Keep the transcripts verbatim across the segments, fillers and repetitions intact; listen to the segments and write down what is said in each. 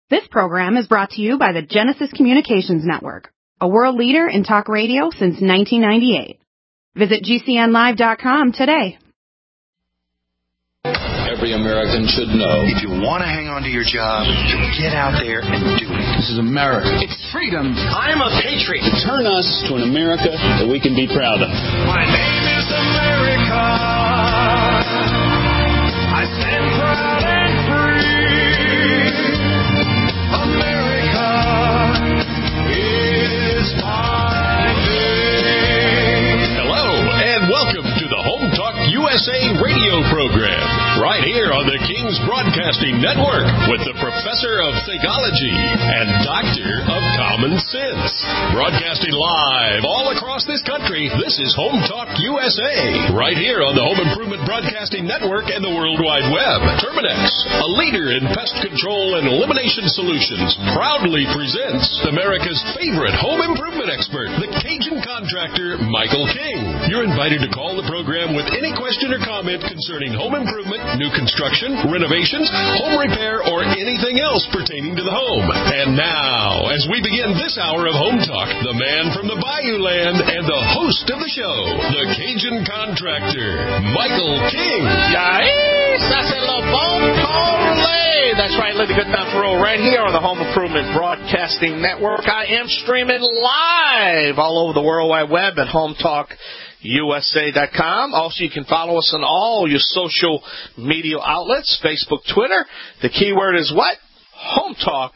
This program is brought to you by the Genesis Communications Network, a world leader in talk radio since nineteen ninety-eight. Visit G C N live dot com today. Every American should know. If you want to hang on to your job, you get out there and do it. This is America. It's freedom. I'm a patriot. Turn us to an America that we can be proud of. My name is America. I stand proud and free. America is my name. Hello, and welcome to the Home Talk U S A radio program, right here on the King's Broadcasting Network with the Professor of Psychology and Doctor of Common Sense. Broadcasting live all across this country, this is Home Talk U S A, right here on the Home Improvement Broadcasting Network and the World Wide Web. Terminex, a leader in pest control and elimination solutions, proudly presents America's favorite home improvement expert, the Cajun contractor, Michael King. You're invited to call the program with any question or comment concerning home improvement, new construction, renovations, home repair, or anything else pertaining to the home. And now, as we begin this hour of Home Talk, the man from the Bayou Land and the host of the show, the Cajun contractor, Michael King. Yes, that's a little phone call relay. That's right, let the good time roll right here on the Home Improvement Broadcasting Network. I am streaming live all over the World Wide Web at home talk U S A dot com. Also, you can follow us on all your social media outlets, Facebook, Twitter. The keyword is what? Home Talk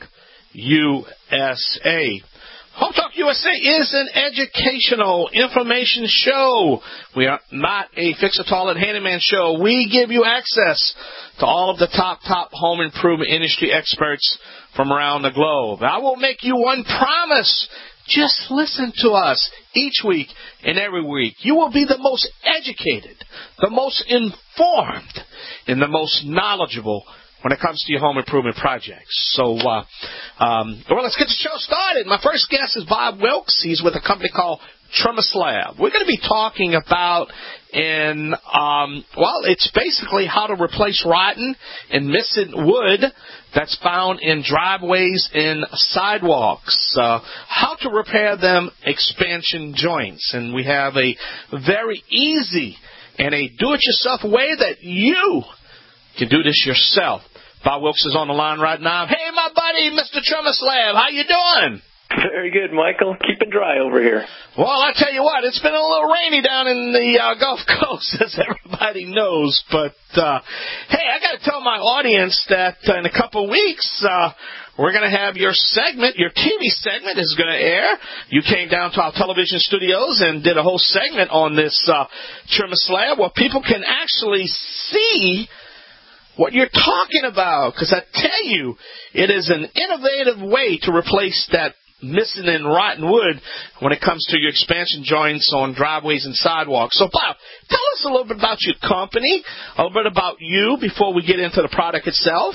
U S A. Home Talk U S A is an educational information show. We are not a fix-a-toilet handyman show. We give you access to all of the top, top home improvement industry experts from around the globe. I will make you one promise. Just listen to us each week and every week. You will be the most educated, the most informed, and the most knowledgeable when it comes to your home improvement projects. So, uh, um, well, let's get the show started. My first guest is Bob Wilkes. He's with a company called TrimASlab. We're going to be talking about, in, um, well, it's basically how to replace rotten and missing wood that's found in driveways and sidewalks, uh, how to repair them expansion joints. And we have a very easy and a do-it-yourself way that you can do this yourself. Bob Wilkes is on the line right now. Hey, my buddy, Mister TrimASlab, how you doing? Very good, Michael. Keeping dry over here. Well, I tell you what, it's been a little rainy down in the uh, Gulf Coast, as everybody knows. But, uh, hey, I got to tell my audience that uh, in a couple of weeks, uh, we're going to have your segment, your T V segment is going to air. You came down to our television studios and did a whole segment on this uh, TrimASlab where people can actually see what you're talking about. Because I tell you, it is an innovative way to replace that missing and rotten wood when it comes to your expansion joints on driveways and sidewalks. So, Bob, tell us a little bit about your company, a little bit about you before we get into the product itself.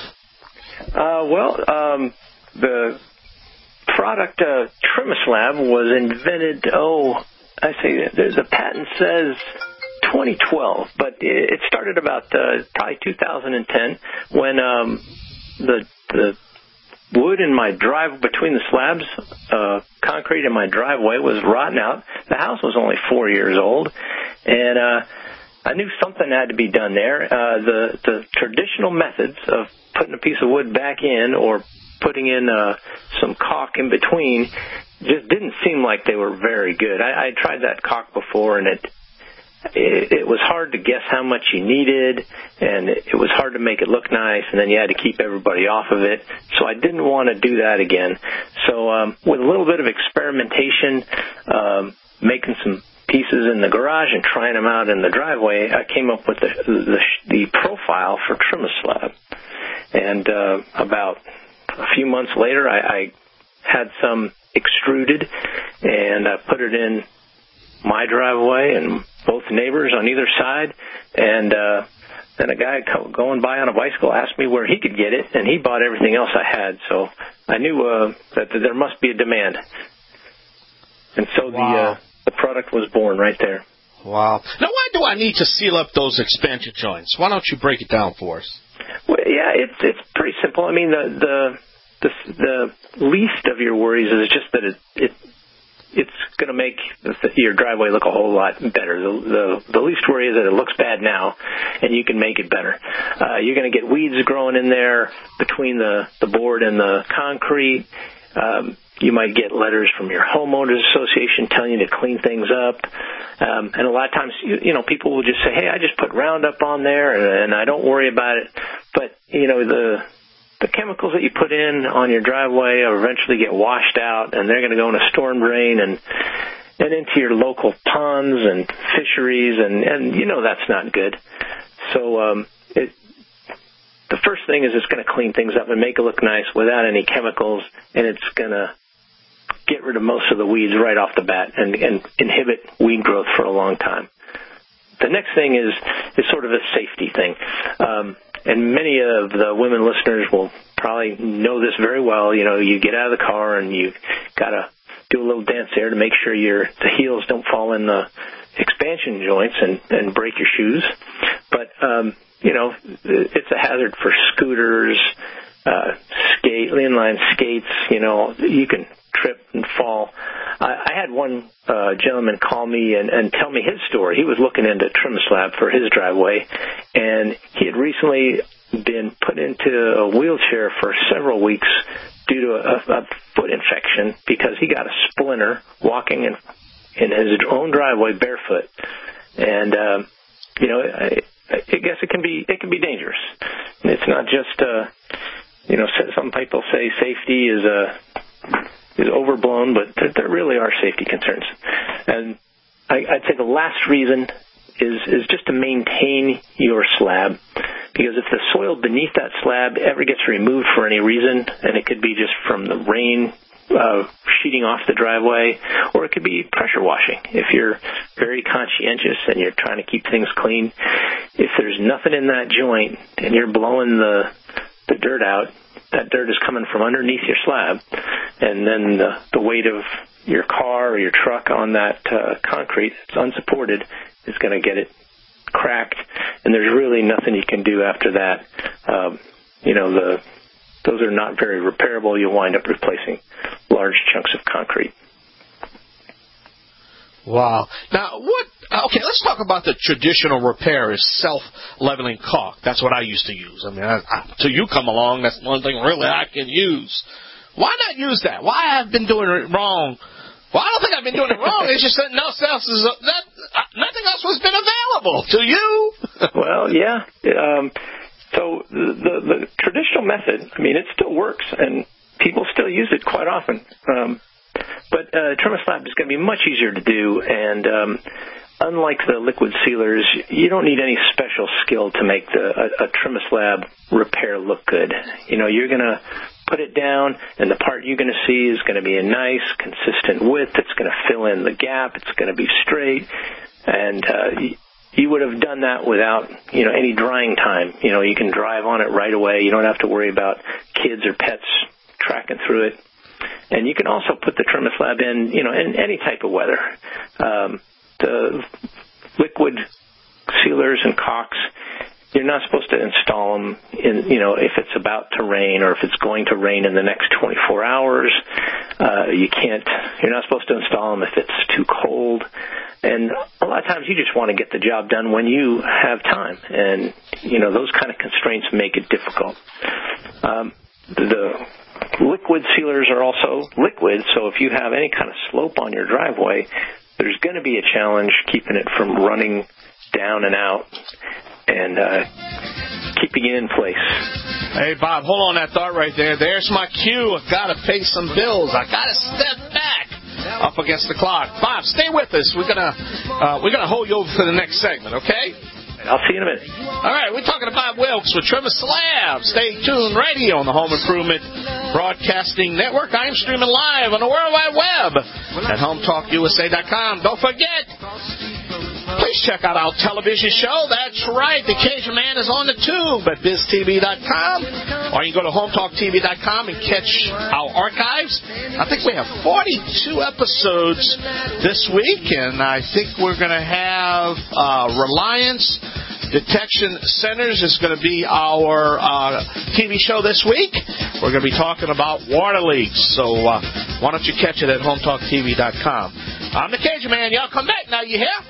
Uh, well, um, the product uh, TrimASlab was invented, oh, I say the patent says twenty twelve, but it started about uh, probably two thousand ten when um, the the wood in my drive between the slabs, uh, concrete in my driveway was rotten out. The house was only four years old, and uh, I knew something had to be done there. Uh, the the traditional methods of putting a piece of wood back in or putting in uh, some caulk in between just didn't seem like they were very good. I, I tried that caulk before, and it. It, it was hard to guess how much you needed, and it, it was hard to make it look nice, and then you had to keep everybody off of it. So I didn't want to do that again. So um, with a little bit of experimentation, um, making some pieces in the garage and trying them out in the driveway, I came up with the, the, the profile for TrimASlab. And uh, about a few months later, I, I had some extruded, and I put it in my driveway and both neighbors on either side, and uh, then a guy going by on a bicycle asked me where he could get it, and he bought everything else I had, so I knew uh, that there must be a demand. And so wow. the uh, the product was born right there. Wow. Now, why do I need to seal up those expansion joints? Why don't you break it down for us? Well, yeah, it's it's pretty simple. I mean, the the the the least of your worries is just that it it it's going to make your driveway look a whole lot better. The, the the least worry is that it looks bad now, and you can make it better. Uh, you're going to get weeds growing in there between the, the board and the concrete. Um, you might get letters from your homeowners association telling you to clean things up. Um, and a lot of times, you, you know, people will just say, hey, I just put Roundup on there, and, and I don't worry about it. But, you know, the the chemicals that you put in on your driveway eventually get washed out, and they're going to go in a storm drain and and into your local ponds and fisheries, and, and you know that's not good. So um, it, the first thing is it's going to clean things up and make it look nice without any chemicals, and it's going to get rid of most of the weeds right off the bat and, and inhibit weed growth for a long time. The next thing is is sort of a safety thing. Um, And many of the women listeners will probably know this very well. You know, you get out of the car and you got to do a little dance there to make sure your the heels don't fall in the expansion joints and, and break your shoes. But, um, you know, it's a hazard for scooters, uh, skate, inline skates. You know, you can trip and fall. I, I had one uh, gentleman call me and, and tell me his story. He was looking into TrimSlab for his driveway, and he had recently been put into a wheelchair for several weeks due to a, a foot infection because he got a splinter walking in, in his own driveway barefoot. And, um, you know, I, I guess it can be it can be dangerous. It's not just, uh, you know, some people say safety is a is overblown, but there, there really are safety concerns. And I, I'd say the last reason is, is just to maintain your slab, because if the soil beneath that slab ever gets removed for any reason, and it could be just from the rain uh, sheeting off the driveway, or it could be pressure washing. If you're very conscientious and you're trying to keep things clean, if there's nothing in that joint and you're blowing the the dirt out, that dirt is coming from underneath your slab, and then the, the weight of your car or your truck on that uh, concrete, it's unsupported, is going to get it cracked, and there's really nothing you can do after that. Um, you know, the those are not very repairable. You'll wind up replacing large chunks of concrete. Wow. Now, what? Okay, let's talk about the traditional repair is self-leveling caulk. That's what I used to use. I mean, I, I, till you come along, that's one thing really I can use. Why not use that? Why I've been doing it wrong? Well, I don't think I've been doing it wrong. It's just that nothing else is that nothing else has been available to you. Well, yeah. Um, so the, the the traditional method, I mean, it still works, and people still use it quite often. Um, But uh, TrimSlab is going to be much easier to do, and um, unlike the liquid sealers, you don't need any special skill to make the, a, a TrimSlab repair look good. You know, you're going to put it down, and the part you're going to see is going to be a nice, consistent width. It's going to fill in the gap. It's going to be straight, and uh, you, you would have done that without, you know, any drying time. You know, you can drive on it right away. You don't have to worry about kids or pets tracking through it. And you can also put the TrimSlab in, you know, in any type of weather. Um, the liquid sealers and caulks, you're not supposed to install them in, you know, if it's about to rain or if it's going to rain in the next twenty-four hours. Uh, you can't, you're not supposed to install them if it's too cold. And a lot of times you just want to get the job done when you have time. And, you know, those kind of constraints make it difficult. Um, the liquid sealers are also liquid, so if you have any kind of slope on your driveway, there's going to be a challenge keeping it from running down and out and uh, keeping it in place. Hey, Bob, hold on that thought right there. There's my cue. I've got to pay some bills. I've got to step back up against the clock. Bob, stay with us. We're going to uh, we're gonna hold you over for the next segment, okay? I'll see you in a minute. All right, we're talking to Bob Wilkes with TrimSlab. Stay tuned right here on the Home Improvement Broadcasting Network. I am streaming live on the World Wide Web at home talk U S A dot com. Don't forget, please check out our television show. That's right, The Cajun Man is on the tube at biz t v dot com. Or you can go to home talk t v dot com and catch our archives. I think we have forty-two episodes this week, and I think we're going to have uh, Reliance Detection Centers is going to be our uh, T V show this week. We're going to be talking about water leaks. So uh, why don't you catch it at home talk t v dot com. I'm the Cajun Man. Y'all come back now, you hear?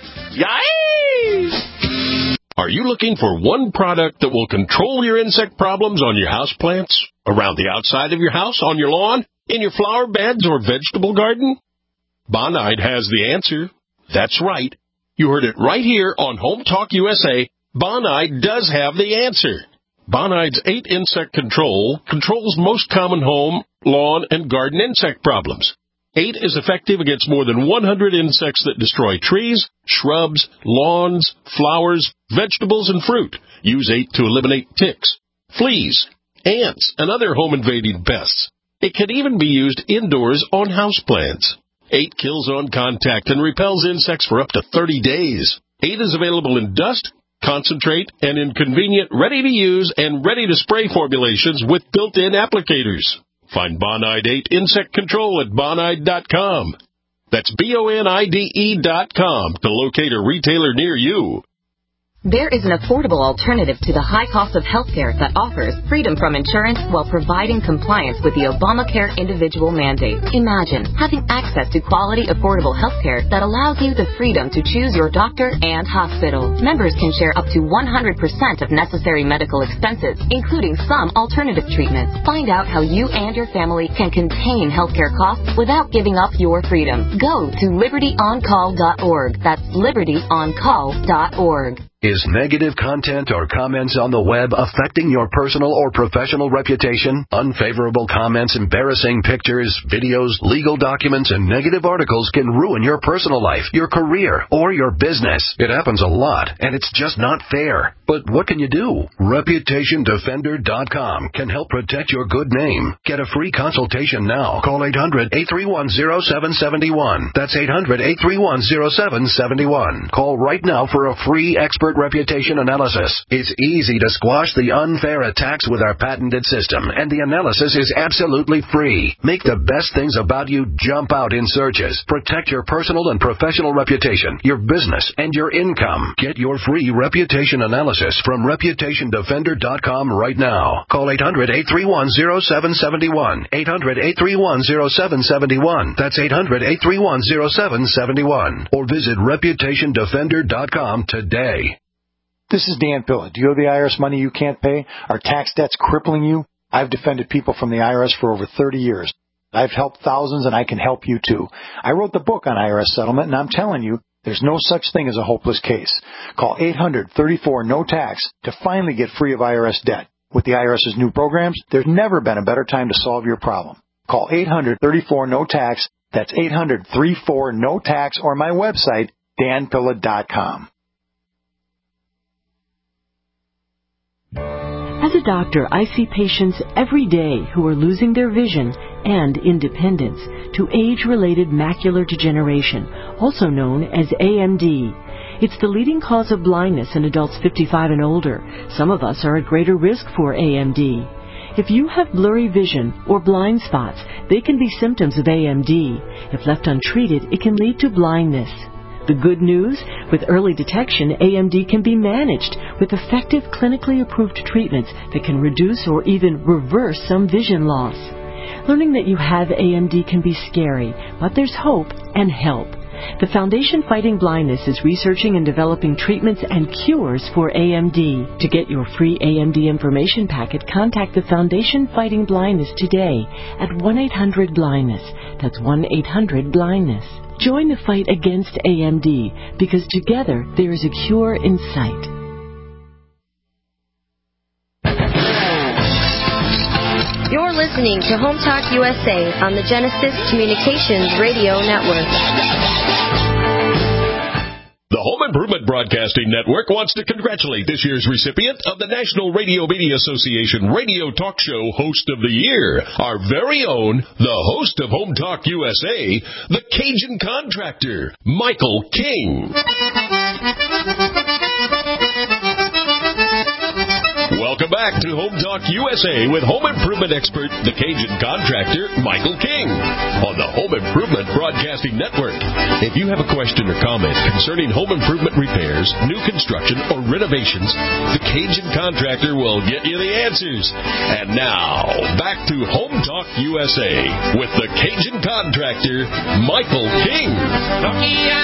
Yay! Are you looking for one product that will control your insect problems on your houseplants, around the outside of your house, on your lawn, in your flower beds or vegetable garden? Bonide has the answer. That's right. You heard it right here on Home Talk U S A. Bonide does have the answer. Bonide's eight Insect Control controls most common home, lawn, and garden insect problems. eight is effective against more than one hundred insects that destroy trees, shrubs, lawns, flowers, vegetables, and fruit. Use eight to eliminate ticks, fleas, ants, and other home-invading pests. It can even be used indoors on houseplants. eight kills on contact and repels insects for up to thirty days. eight is available in dust, concentrate, and in convenient, ready-to-use and ready-to-spray formulations with built-in applicators. Find Bonide eight Insect Control at bonide dot com. That's B O N I D E dot com to locate a retailer near you. There is an affordable alternative to the high cost of health care that offers freedom from insurance while providing compliance with the Obamacare individual mandate. Imagine having access to quality, affordable health care that allows you the freedom to choose your doctor and hospital. Members can share up to one hundred percent of necessary medical expenses, including some alternative treatments. Find out how you and your family can contain healthcare costs without giving up your freedom. Go to liberty on call dot org. That's liberty on call dot org. Is negative content or comments on the web affecting your personal or professional reputation? Unfavorable comments, embarrassing pictures, videos, legal documents, and negative articles can ruin your personal life, your career, or your business. It happens a lot, and it's just not fair. But what can you do? reputation defender dot com can help protect your good name. Get a free consultation now. Call eight hundred, eight three one, zero seven seven one. That's eight hundred, eight three one, zero seven seven one. Call right now for a free expert reputation analysis. It's easy to squash the unfair attacks with our patented system, and the analysis is absolutely free. Make the best things about you jump out in searches. Protect your personal and professional reputation, your business, and your income. Get your free reputation analysis from reputation defender dot com right now. Call eight hundred, eight three one, zero seven seven one. eight hundred, eight three one, zero seven seven one. That's eight hundred, eight three one, zero seven seven one. Or visit reputation defender dot com today. This is Dan Pilla. Do you owe the I R S money you can't pay? Are tax debts crippling you? I've defended people from the I R S for over thirty years. I've helped thousands, and I can help you too. I wrote the book on I R S settlement, and I'm telling you, there's no such thing as a hopeless case. Call eight hundred, thirty-four, no tax to finally get free of I R S debt. With the I R S's new programs, there's never been a better time to solve your problem. Call eight hundred, thirty-four, no tax. That's eight hundred, thirty-four, no tax, or my website, dan pilla dot com. As a doctor, I see patients every day who are losing their vision and independence to age-related macular degeneration, also known as A M D. It's the leading cause of blindness in adults fifty-five and older. Some of us are at greater risk for A M D. If you have blurry vision or blind spots, they can be symptoms of A M D. If left untreated, it can lead to blindness. The good news? With early detection, A M D can be managed with effective clinically approved treatments that can reduce or even reverse some vision loss. Learning that you have A M D can be scary, but there's hope and help. The Foundation Fighting Blindness is researching and developing treatments and cures for A M D. To get your free A M D information packet, contact the Foundation Fighting Blindness today at one eight hundred blindness. That's one eight hundred blindness. Join the fight against A M D, because together there is a cure in sight. You're listening to Home Talk U S A on the Genesis Communications Radio Network. The Home Improvement Broadcasting Network wants to congratulate this year's recipient of the National Radio Media Association Radio Talk Show Host of the Year, our very own, the host of Home Talk U S A, the Cajun Contractor, Michael King. Welcome Welcome back to Home Talk U S A with home improvement expert, the Cajun contractor, Michael King, on the Home Improvement Broadcasting Network. If you have a question or comment concerning home improvement repairs, new construction, or renovations, the Cajun contractor will get you the answers. And now, back to Home Talk U S A with the Cajun contractor, Michael King. Nokia,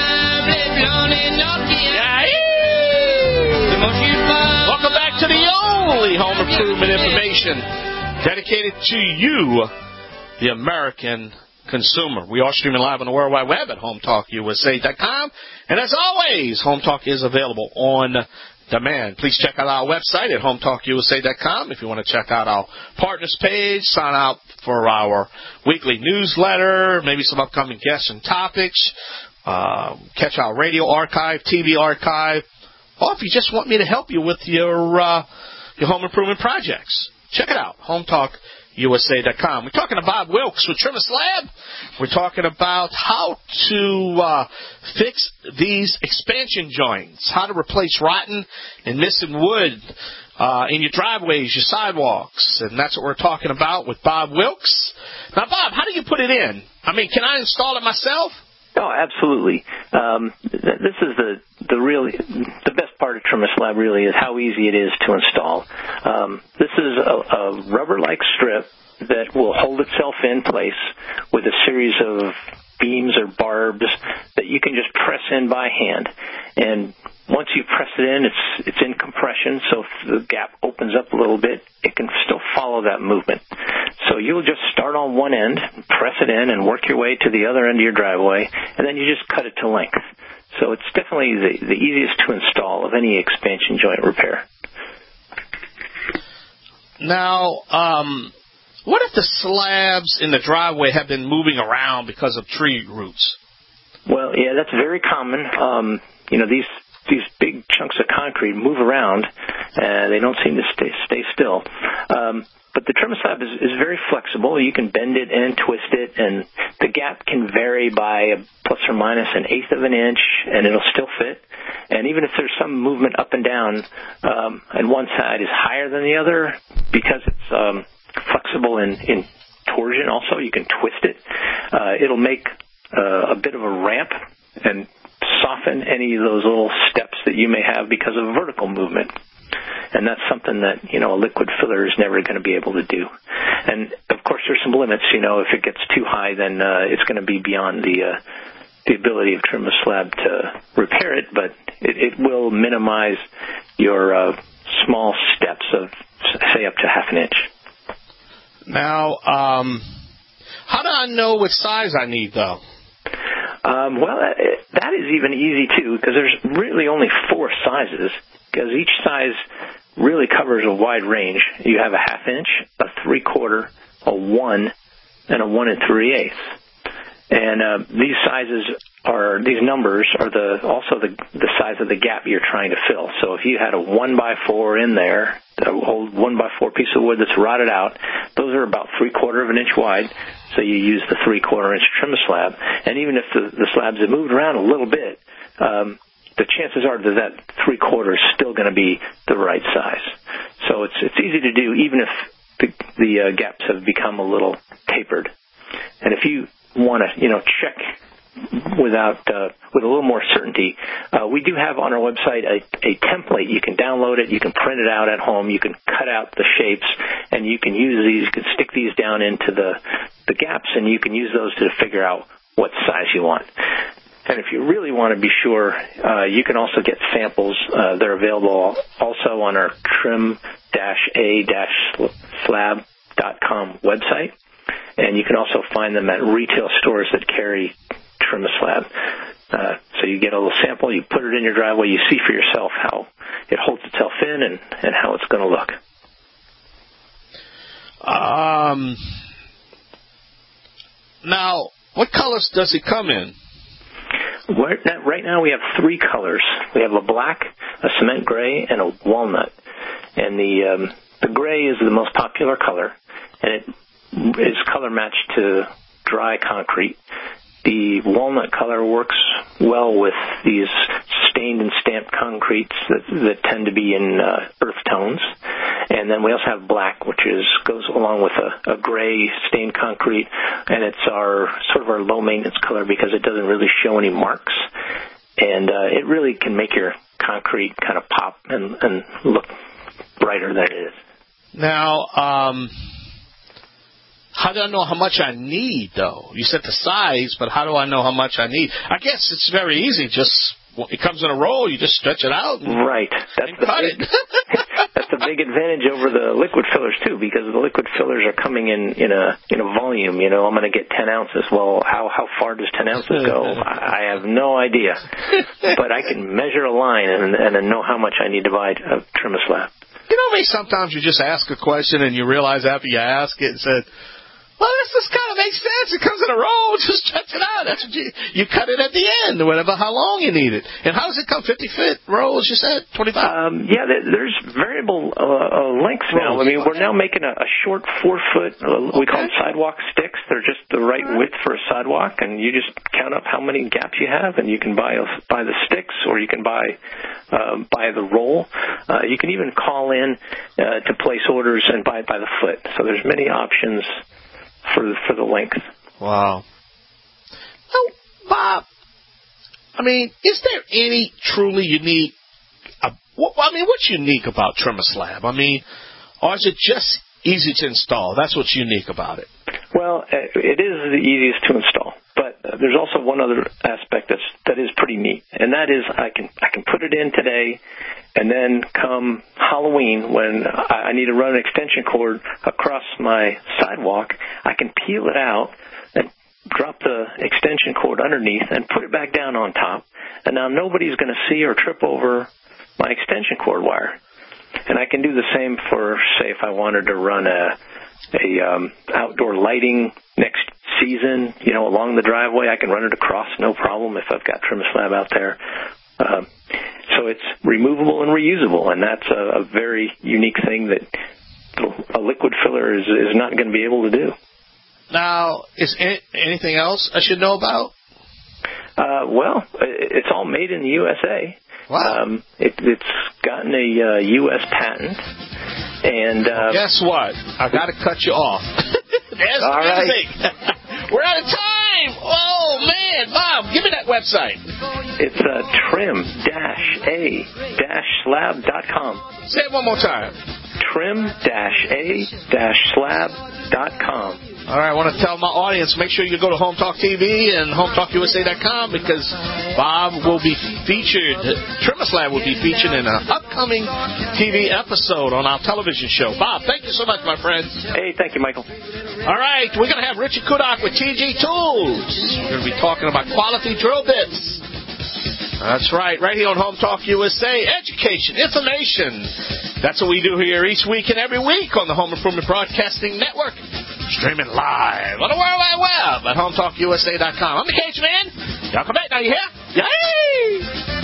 welcome back to the only home improvement information dedicated to you, the American consumer. We are streaming live on the World Wide Web at home talk U S A dot com. And as always, Home Talk is available on demand. Please check out our website at home talk U S A dot com if you want to check out our partners page, sign up for our weekly newsletter, maybe some upcoming guests and topics, uh, catch our radio archive, T V archive, or if you just want me to help you with your uh, your home improvement projects, check it out, home talk U S A dot com. We're talking to Bob Wilkes with Trim a Slab. We're talking about how to uh, fix these expansion joints, how to replace rotten and missing wood uh, in your driveways, your sidewalks, and that's what we're talking about with Bob Wilkes. Now, Bob, how do you put it in? I mean, can I install it myself? Oh, absolutely. Um, this is the the really the best part of Trim a Slab really is how easy it is to install. Um, this is a, a rubber-like strip that will hold itself in place with a series of beams or barbs that you can just press in by hand. And once you press it in, it's it's in compression, so if the gap opens up a little bit, it can still follow that movement. So you'll just start on one end, press it in, and work your way to the other end of your driveway, and then you just cut it to length. So it's definitely the, the easiest to install of any expansion joint repair. Now, um, what if the slabs in the driveway have been moving around because of tree roots? Well, yeah, that's very common. Um, you know, these these big chunks of concrete move around, and they don't seem to stay stay still. Um, but the Trim a Slab is, is very flexible. You can bend it and twist it, and the gap can vary by a plus or minus an eighth of an inch, and it'll still fit. And even if there's some movement up and down, um, and one side is higher than the other, because it's um, flexible in, in torsion also, you can twist it. Uh, it'll make uh, a bit of a ramp and soften any of those little steps that you may have because of vertical movement. And that's something that, you know, a liquid filler is never going to be able to do. And, of course, there's some limits. You know, if it gets too high, then uh, it's going to be beyond the uh, the ability of Trim a Slab to repair it, but it, it will minimize your uh, small steps of, say, up to half an inch. Now, um, how do I know what size I need, though? Um, well, that, that is even easy, too, because there's really only four sizes, because each size really covers a wide range. You have a half inch, a three-quarter, a one, and a one and three-eighths. And uh, these sizes are, these numbers are the also the, the size of the gap you're trying to fill. So if you had a one by four in there, a old one by four piece of wood that's rotted out, those are about three-quarter of an inch wide. So you use the three-quarter inch Trim a Slab. And even if the, the slabs have moved around a little bit, um, the chances are that that three-quarter is still going to be the right size. So it's it's easy to do even if the, the uh, gaps have become a little tapered. And if you want to, you know, check without uh, with a little more certainty, uh, we do have on our website a, a template. You can download it, you can print it out at home, you can cut out the shapes, and you can use these, you can stick these down into the, the gaps, and you can use those to figure out what size you want. And if you really want to be sure, uh, you can also get samples. Uh, they're available also on our trim a slab dot com website. And you can also find them at retail stores that carry Trim a Slab. Uh, so you get a little sample, you put it in your driveway, you see for yourself how it holds itself in and, and how it's going to look. Um. Now, what colors does it come in? Right now we have three colors. We have a black, a cement gray, and a walnut. And the um, the gray is the most popular color, and it is color matched to dry concrete. The walnut color works well with these stained and stamped concretes that, that tend to be in uh, earth tones. And then we also have black, which is goes along with a, a gray stained concrete, and it's our sort of our low maintenance color because it doesn't really show any marks, and uh, it really can make your concrete kind of pop and, and look brighter than it is. Now, um, how do I know how much I need, though? You said the size, but how do I know how much I need? I guess it's very easy. Just it comes in a roll. You just stretch it out. And, right. That's and the cut big, it. That's the big advantage over the liquid fillers too, because the liquid fillers are coming in in a in a volume. You know, I'm going to get ten ounces. Well, how how far does ten ounces go? I, I have no idea, but I can measure a line and and then know how much I need to buy a trim a slab. You know, maybe sometimes you just ask a question and you realize after you ask it and said, well, this just kind of makes sense. It comes in a roll. Just stretch it out. That's what you, you cut it at the end, or whatever, how long you need it. And how does it come? fifty-foot rolls, you said? twenty-five? Um, yeah, there's variable uh, uh, lengths now. I mean, we're now making a, a short four-foot, uh, we call them sidewalk sticks. They're just the right width for a sidewalk, and you just count up how many gaps you have, and you can buy a, buy the sticks, or you can buy uh, buy the roll. Uh, you can even call in uh, to place orders and buy it by the foot. So there's many options for for the length. Wow. Oh, Bob, I mean, is there any truly unique, uh, what, I mean, what's unique about Trim a Slab? I mean, or is it just easy to install? That's what's unique about it. Well, it is the easiest to install, but there's also one other aspect that's, that is pretty neat, and that is I can I can put it in today, and then come Halloween when I need to run an extension cord across my sidewalk, I can peel it out and drop the extension cord underneath and put it back down on top, and now nobody's going to see or trip over my extension cord wire. And I can do the same for, say, if I wanted to run a a um, outdoor lighting next season, you know, along the driveway, I can run it across no problem if I've got trim a slab out there. Um, so it's removable and reusable, and that's a, a very unique thing that a liquid filler is, is not going to be able to do. Now, is any, anything else I should know about? Uh, well, it's all made in the U S A. Wow. Um, it, it's gotten a uh, U S patent. And uh, well, guess what? I got to cut you off. There's all the right. thing. We're out of time. Oh, man. Bob, give me that website. It's uh, trim a slab dot com. Say it one more time. trim a slab dot com. All right, I want to tell my audience, make sure you go to Home Talk T V and home talk U S A dot com because Bob will be featured, Trim a Slab will be featured in an upcoming T V episode on our television show. Bob, thank you so much, my friend. Hey, thank you, Michael. All right, we're going to have Richard Kudak with T G Tools. We're going to be talking about quality drill bits. That's right, right here on Home Talk U S A. Education, information. That's what we do here each week and every week on the Home Improvement Broadcasting Network. Streaming live on the World Wide Web at home talk U S A dot com. I'm the Cage Man. Y'all come back now, you hear? Yay!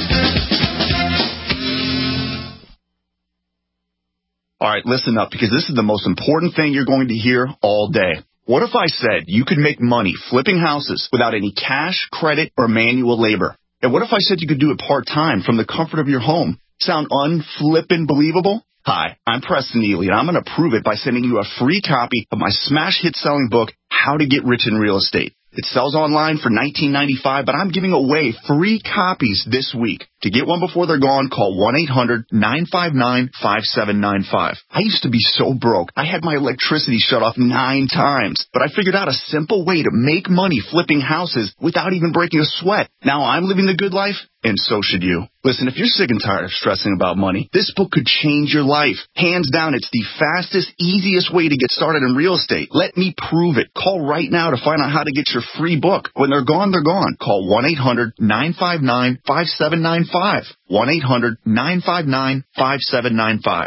All right, listen up, because this is the most important thing you're going to hear all day. What if I said you could make money flipping houses without any cash, credit, or manual labor? And what if I said you could do it part-time from the comfort of your home? Sound unflippin' believable? Hi, I'm Preston Neely, and I'm going to prove it by sending you a free copy of my smash hit selling book, How to Get Rich in Real Estate. It sells online for nineteen ninety-five dollars, but I'm giving away free copies this week. To get one before they're gone, call one eight hundred nine five nine five seven nine five. I used to be so broke. I had my electricity shut off nine times, but I figured out a simple way to make money flipping houses without even breaking a sweat. Now I'm living the good life, and so should you. Listen, if you're sick and tired of stressing about money, this book could change your life. Hands down, it's the fastest, easiest way to get started in real estate. Let me prove it. Call right now to find out how to get your free book. When they're gone, they're gone. Call one eight hundred nine five nine five seven nine five. one eight hundred nine five nine five seven nine five.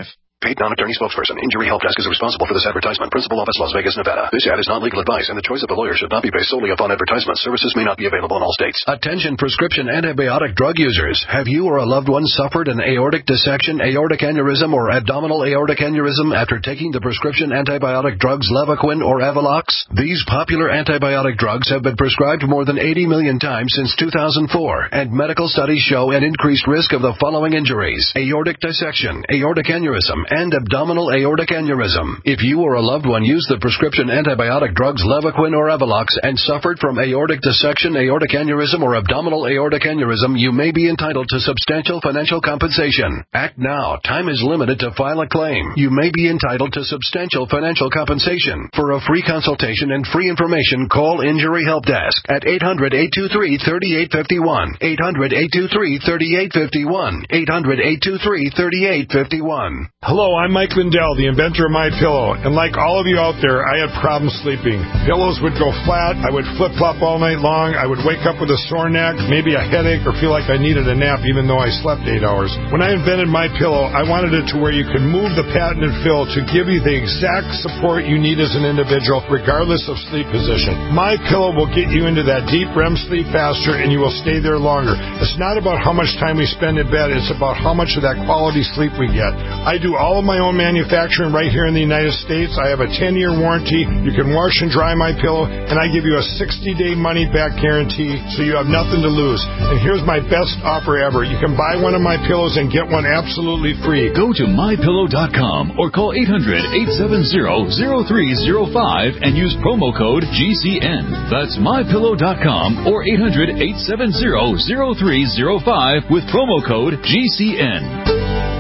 Paid non-attorney spokesperson. Injury Help Desk is responsible for this advertisement. Principal office, Las Vegas, Nevada. This ad is not legal advice, and the choice of a lawyer should not be based solely upon advertisement. Services may not be available in all states. Attention prescription antibiotic drug users. Have you or a loved one suffered an aortic dissection, aortic aneurysm, or abdominal aortic aneurysm after taking the prescription antibiotic drugs Levaquin or Avelox? These popular antibiotic drugs have been prescribed more than eighty million times since two thousand four, and medical studies show an increased risk of the following injuries: aortic dissection, aortic aneurysm, and abdominal aortic aneurysm. If you or a loved one used the prescription antibiotic drugs Levaquin or Avelox and suffered from aortic dissection, aortic aneurysm, or abdominal aortic aneurysm, you may be entitled to substantial financial compensation. Act now. Time is limited to file a claim. You may be entitled to substantial financial compensation. For a free consultation and free information, call Injury Help Desk at eight hundred, eight two three, three eight five one, eight hundred, eight two three, three eight five one, eight hundred, eight two three, three eight five one. Hello, I'm Mike Lindell, the inventor of MyPillow, and like all of you out there, I had problems sleeping. Pillows would go flat, I would flip-flop all night long, I would wake up with a sore neck, maybe a headache, or feel like I needed a nap even though I slept eight hours. When I invented MyPillow, I wanted it to where you could move the patented fill to give you the exact support you need as an individual, regardless of sleep position. MyPillow will get you into that deep R E M sleep faster, and you will stay there longer. It's not about how much time we spend in bed, it's about how much of that quality sleep we get. I do all of my own manufacturing right here in the United States. I have a ten-year warranty. You can wash and dry MyPillow, and I give you a sixty-day money-back guarantee, so you have nothing to lose. And here's my best offer ever. You can buy one of my pillows and get one absolutely free. Go to my pillow dot com or call eight hundred, eight seven zero, zero three zero five and use promo code G C N. That's my pillow dot com or eight hundred, eight seven zero, zero three zero five with promo code G C N.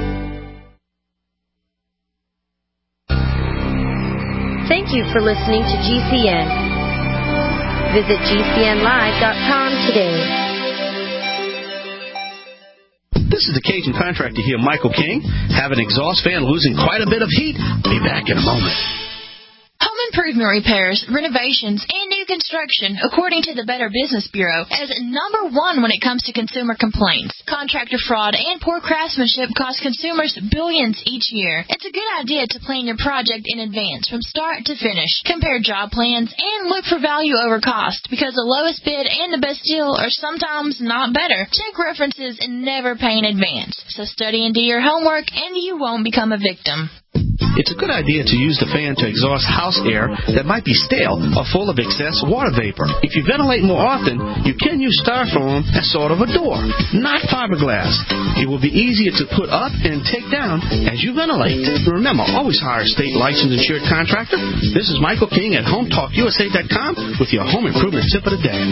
Thank you for listening to G C N. Visit G C N live dot com today. This is the Cajun contractor here, Michael King. Have an exhaust fan losing quite a bit of heat? Be back in a moment. Home improvement repairs, renovations, and new construction, according to the Better Business Bureau, is number one when it comes to consumer complaints. Contractor fraud and poor craftsmanship cost consumers billions each year. It's a good idea to plan your project in advance from start to finish. Compare job plans and look for value over cost, because the lowest bid and the best deal are sometimes not better. Check references and never pay in advance. So study and do your homework, and you won't become a victim. It's a good idea to use the fan to exhaust house air that might be stale or full of excess water vapor. If you ventilate more often, you can use styrofoam as sort of a door, not fiberglass. It will be easier to put up and take down as you ventilate. Remember, always hire a state licensed insured contractor. This is Michael King at home talk U S A dot com with your home improvement tip of the day.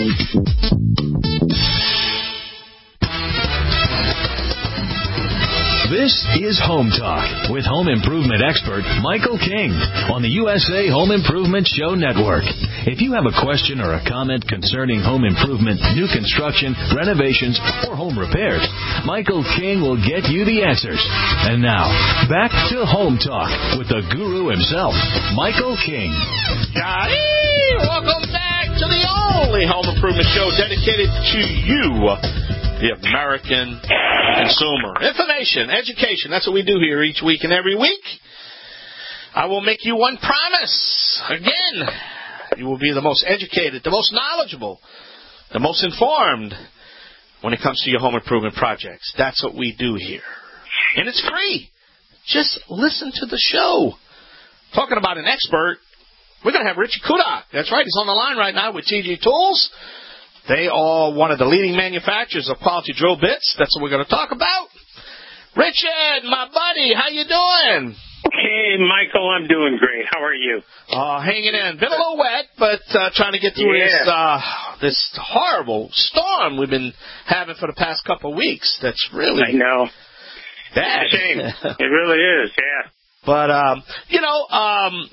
This is Home Talk with home improvement expert Michael King on the U S A Home Improvement Show Network. If you have a question or a comment concerning home improvement, new construction, renovations, or home repairs, Michael King will get you the answers. And now, back to Home Talk with the guru himself, Michael King. Yay! Welcome back to the only home improvement show dedicated to you, the American consumer. Information, education, that's what we do here each week and every week. I will make you one promise. Again, you will be the most educated, the most knowledgeable, the most informed when it comes to your home improvement projects. That's what we do here. And it's free. Just listen to the show. Talking about an expert, we're going to have Richie Kudak. That's right, he's on the line right now with T G Tools. They are one of the leading manufacturers of quality drill bits. That's what we're going to talk about. Richard, my buddy, how you doing? Hey, Michael, I'm doing great. How are you? Uh, hanging in. Been a little wet, but uh, trying to get through yeah. this uh, this horrible storm we've been having for the past couple of weeks. That's really I know. bad. It's a shame. It really is, yeah. But, um, you know, um...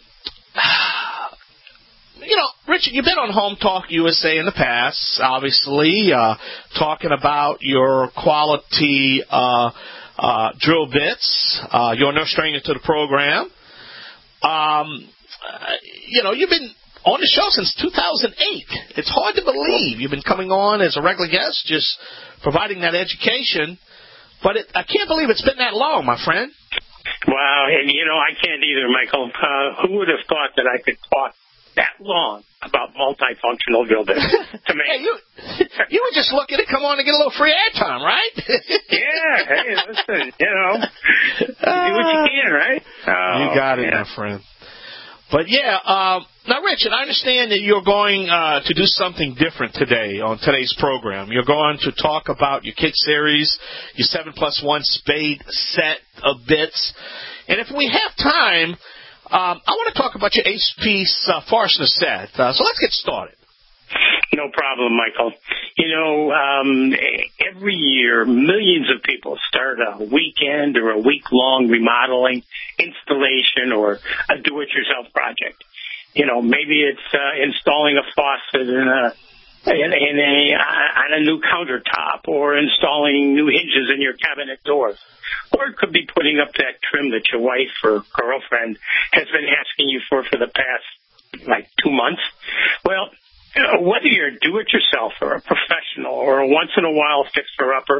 You know, Richard, you've been on Home Talk U S A in the past, obviously, uh, talking about your quality uh, uh, drill bits. Uh, you're no stranger to the program. Um, uh, you know, you've been on the show since two thousand eight. It's hard to believe you've been coming on as a regular guest, just providing that education. But it, I can't believe it's been that long, my friend. Wow, and you know, I can't either, Michael. Uh, who would have thought that I could talk that long about multifunctional drill bits? To me, hey, you, you were just looking to come on and get a little free airtime, right? Yeah, hey, listen, you know, you do what you can, right? Oh, you got it, yeah. my friend. But yeah, um, now, Richard, I understand that you're going uh, to do something different today on today's program. You're going to talk about your kick series, your seven plus one spade set of bits. And if we have time, um, I want to talk about your eight-piece uh, Forstner set. Uh, so let's get started. No problem, Michael. You know, um, every year, millions of people start a weekend or a week-long remodeling, installation, or a do-it-yourself project. You know, maybe it's uh, installing a faucet in a in, in a on a new countertop, or installing new hinges in your cabinet doors, or it could be putting up that trim that your wife or girlfriend has been asking you for for the past like two months. Well, whether you're a do-it-yourself or a professional or a once-in-a-while fixer-upper,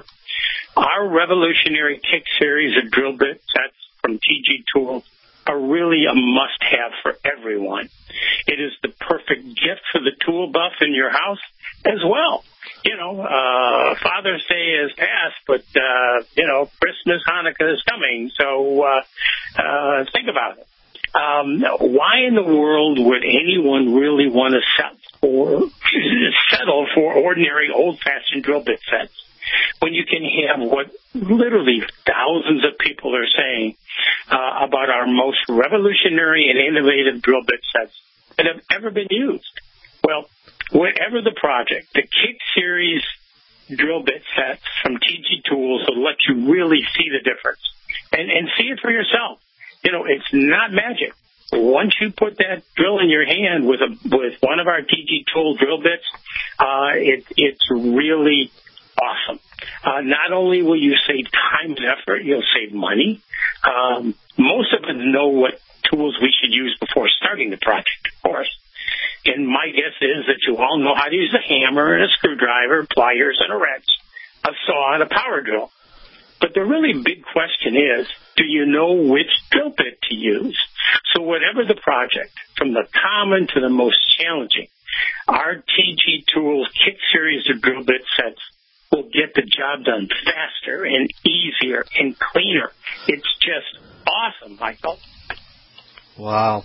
our revolutionary kick series of drill bit sets from T G Tools are really a must-have for everyone. It is the perfect gift for the tool buff in your house as well. You know, uh, Father's Day has passed, but, uh, you know, Christmas, Hanukkah is coming, so uh, uh, think about it. Um, why in the world would anyone really want to settle for, settle for ordinary old-fashioned drill bit sets when you can have what literally thousands of people are saying uh, about our most revolutionary and innovative drill bit sets that have ever been used? Well, whatever the project, the Kick Series drill bit sets from T G Tools will let you really see the difference and, and see it for yourself. You know, it's not magic. Once you put that drill in your hand with a with one of our T G Tool drill bits, uh, it, it's really awesome. Uh, not only will you save time and effort, you'll save money. Um, most of us know what tools we should use before starting the project, of course. And my guess is that you all know how to use a hammer and a screwdriver, pliers and a wrench, a saw and a power drill. But the really big question is, do you know which drill bit to use? So whatever the project, from the common to the most challenging, our T G Tools Kick Series of drill bit sets will get the job done faster and easier and cleaner. It's just awesome, Michael. Wow.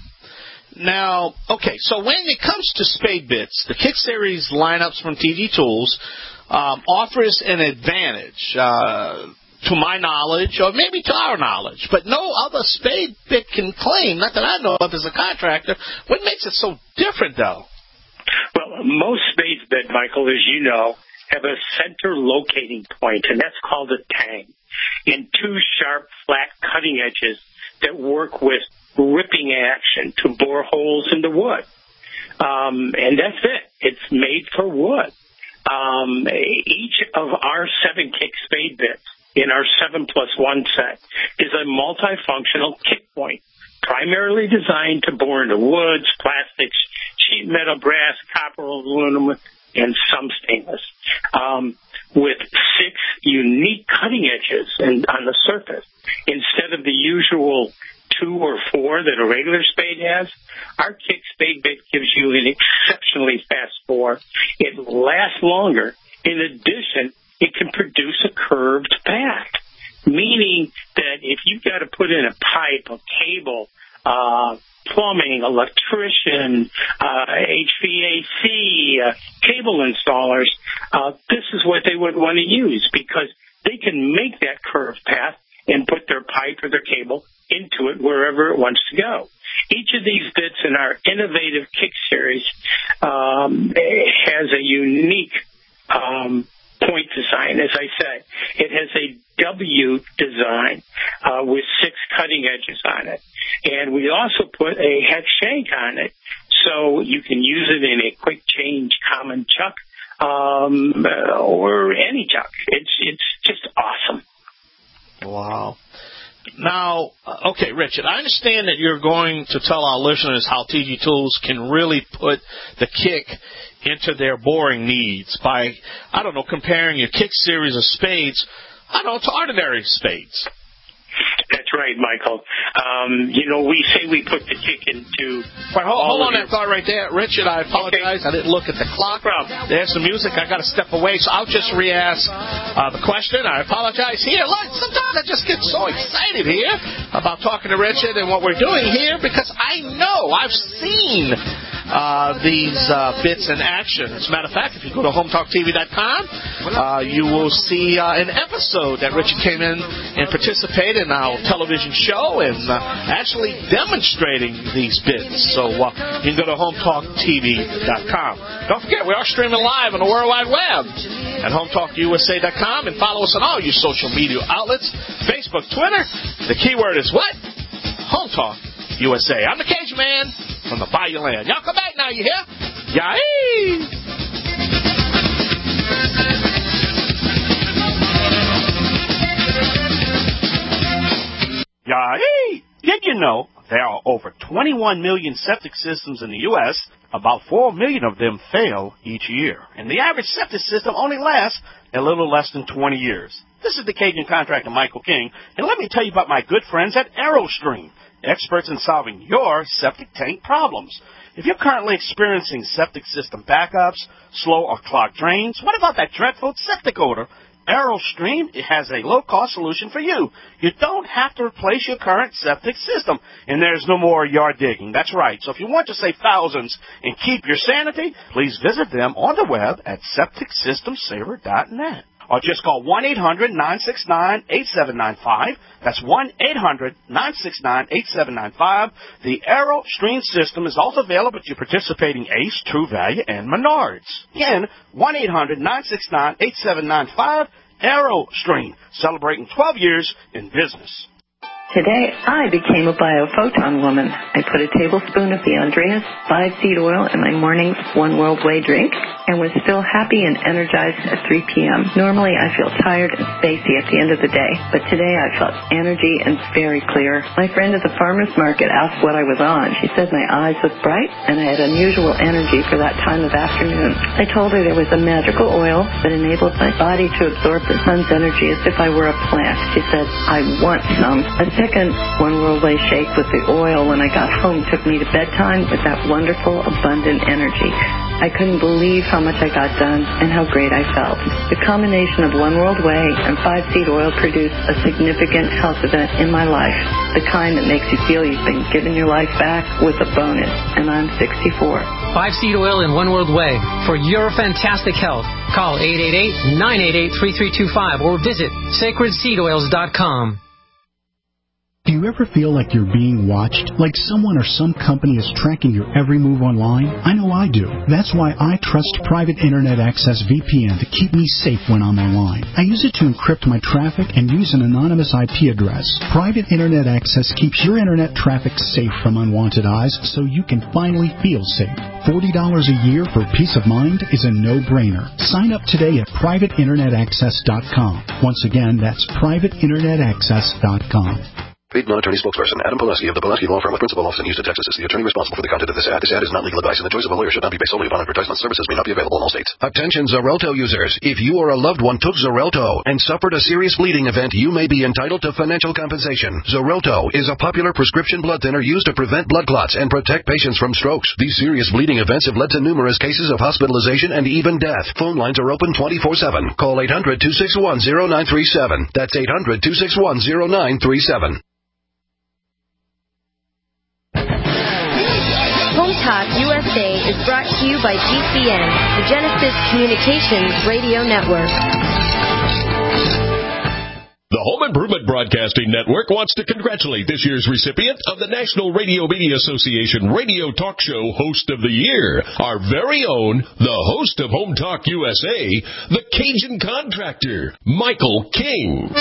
Now, okay, so when it comes to spade bits, the Kick Series lineups from T G Tools um, offers an advantage, uh, to my knowledge, or maybe to our knowledge, but no other spade bit can claim, not that I know of as a contractor. What makes it so different, though? Well, most spade bit, Michael, as you know, have a center locating point, and that's called a tang, and two sharp, flat cutting edges that work with ripping action to bore holes in the wood. Um, and that's it. It's made for wood. Um, each of our seven kick spade bits in our seven plus one set is a multifunctional kick point, primarily designed to bore into woods, plastics, sheet metal, brass, copper, aluminum, and some stainless, um, with six unique cutting edges and on the surface. Instead of the usual two or four that a regular spade has, our Kick Spade bit gives you an exceptionally fast bore. It lasts longer. In addition, it can produce a curved path, meaning that if you've got to put in a pipe, a cable, uh, plumbing, electrician, uh, H V A C, uh, cable installers, uh, this is what they would want to use because they can make that curved path and put their pipe or their cable into it wherever it wants to go. Each of these bits in our innovative Kick Series um, has a unique um, point design. As I said, it has a W design uh, with six cutting edges on it. And we also put a hex shank on it so you can use it in a quick change common chuck um, or any chuck. It's, it's just awesome. Wow. Now, okay, Richard, I understand that you're going to tell our listeners how T G Tools can really put the kick into their boring needs by, I don't know, comparing your Kick Series of spades, I don't know, to ordinary spades. That's right, Michael. Um, you know, we say we put the chicken to... Wait, hold, hold on that thought right there. Richard, I apologize. Okay. I didn't look at the clock. No problem. There's some music. I got to step away, so I'll just re-ask uh, the question. I apologize. Here, look, sometimes I just get so excited here about talking to Richard and what we're doing here because I know, I've seen uh, these uh, bits in action. As a matter of fact, if you go to home talk t v dot com, uh, you will see uh, an episode that Richard came in and participated in our television show and uh, actually demonstrating these bits. So uh, you can go to home talk t v dot com. Don't forget, we are streaming live on the World Wide Web at home talk u s a dot com and follow us on all your social media outlets, Facebook, Twitter. The keyword is what? Home Talk U S A. I'm the Cajun Man from the Bayou Land. Y'all come back now, you hear? Yay! Yay! Did you know there are over twenty-one million septic systems in the U S? About four million of them fail each year. And the average septic system only lasts a little less than twenty years. This is the Cajun contractor, Michael King, and let me tell you about my good friends at AeroStream, experts in solving your septic tank problems. If you're currently experiencing septic system backups, slow or clogged drains, what about that dreadful septic odor? AeroStream has a low-cost solution for you. You don't have to replace your current septic system, and there's no more yard digging. That's right. So if you want to save thousands and keep your sanity, please visit them on the web at septic system saver dot net. Or just call one eight hundred nine six nine eight seven nine five. That's one eight hundred nine six nine eight seven nine five. The AeroStream system is also available at your participating Ace, True Value, and Menards. Again, one eight hundred nine six nine eight seven nine five. AeroStream, celebrating twelve years in business. Today, I became a biophoton woman. I put a tablespoon of the Andreas five-seed oil in my morning One World Way drink and was still happy and energized at three p.m. Normally, I feel tired and spacey at the end of the day, but today I felt energy and very clear. My friend at the farmer's market asked what I was on. She said my eyes looked bright and I had unusual energy for that time of afternoon. I told her there was a magical oil that enabled my body to absorb the sun's energy as if I were a plant. She said, I want some. A second One World Way shake with the oil when I got home took me to bedtime with that wonderful, abundant energy. I couldn't believe how much I got done and how great I felt. The combination of One World Way and five-seed oil produced a significant health event in my life, the kind that makes you feel you've been given your life back with a bonus, and I'm sixty-four. Five-seed oil and One World Way for your fantastic health. Call eight eight eight, nine eight eight, three three two five or visit sacred seed oils dot com. Do you ever feel like you're being watched? Like someone or some company is tracking your every move online? I know I do. That's why I trust Private Internet Access V P N to keep me safe when I'm online. I use it to encrypt my traffic and use an anonymous I P address. Private Internet Access keeps your internet traffic safe from unwanted eyes so you can finally feel safe. forty dollars a year for peace of mind is a no-brainer. Sign up today at private internet access dot com. Once again, that's private internet access dot com. Paid non-attorney spokesperson Adam Pulaski of the Pulaski Law Firm with principal office in Houston, Texas is the attorney responsible for the content of this ad. This ad is not legal advice, and the choice of a lawyer should not be based solely upon advertisement. Services may not be available in all states. Attention Xarelto users. If you or a loved one took Xarelto and suffered a serious bleeding event, you may be entitled to financial compensation. Xarelto is a popular prescription blood thinner used to prevent blood clots and protect patients from strokes. These serious bleeding events have led to numerous cases of hospitalization and even death. Phone lines are open twenty-four seven. Call eight hundred, two six one, zero nine three seven. That's eight hundred, two six one, zero nine three seven. Home Talk U S A is brought to you by G C N, the Genesis Communications Radio Network. The Home Improvement Broadcasting Network wants to congratulate this year's recipient of the National Radio Media Association Radio Talk Show Host of the Year, our very own, the host of Home Talk U S A, the Cajun Contractor, Michael King.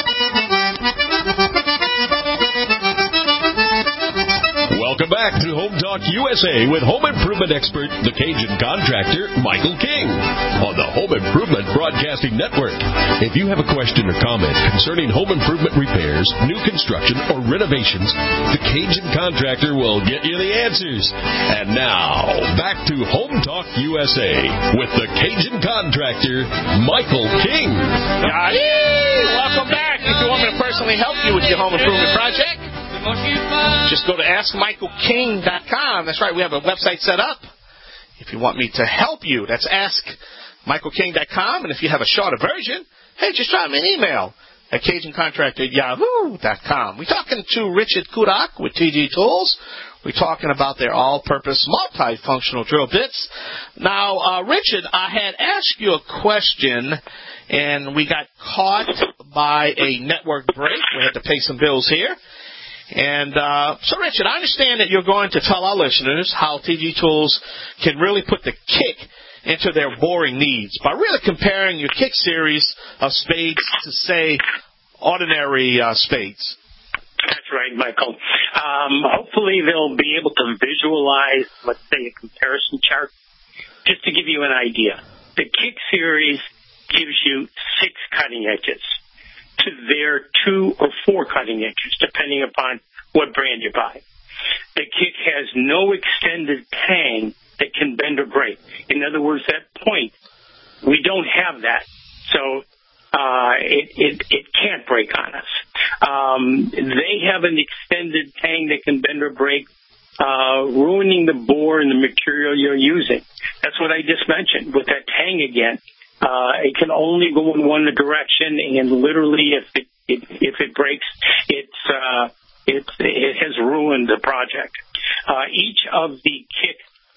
Welcome back to Home Talk U S A with home improvement expert, the Cajun Contractor, Michael King, on the Home Improvement Broadcasting Network. If you have a question or comment concerning home improvement repairs, new construction, or renovations, the Cajun Contractor will get you the answers. And now, back to Home Talk U S A with the Cajun Contractor, Michael King. Yay! Welcome back. right, if you want me to personally help you with your home improvement project, just go to ask michael king dot com. That's right, we have a website set up. If you want me to help you, that's ask michael king dot com. And if you have a shorter version, hey, just drop me an email at cajun contractor at yahoo dot com. We're talking to Richard Kudak with T G Tools. We're talking about their all-purpose multifunctional drill bits. Now, uh, Richard, I had asked you a question, and we got caught by a network break. We had to pay some bills here. And uh, so, Richard, I understand that you're going to tell our listeners how T G Tools can really put the kick into their boring needs by really comparing your kick series of spades to, say, ordinary uh, spades. That's right, Michael. Um, hopefully they'll be able to visualize, let's say, a comparison chart. Just to give you an idea, the kick series gives you six cutting edges to their two or four cutting edges, depending upon what brand you buy. The kick has no extended tang that can bend or break. In other words, that point, we don't have that. So uh, it, it, it can't break on us. Um, they have an extended tang that can bend or break, uh, ruining the bore and the material you're using. That's what I just mentioned. With that tang again, uh, it can only go in one direction, and literally if it, it if it breaks, it's uh, it, it has ruined the project. Uh, each of the kick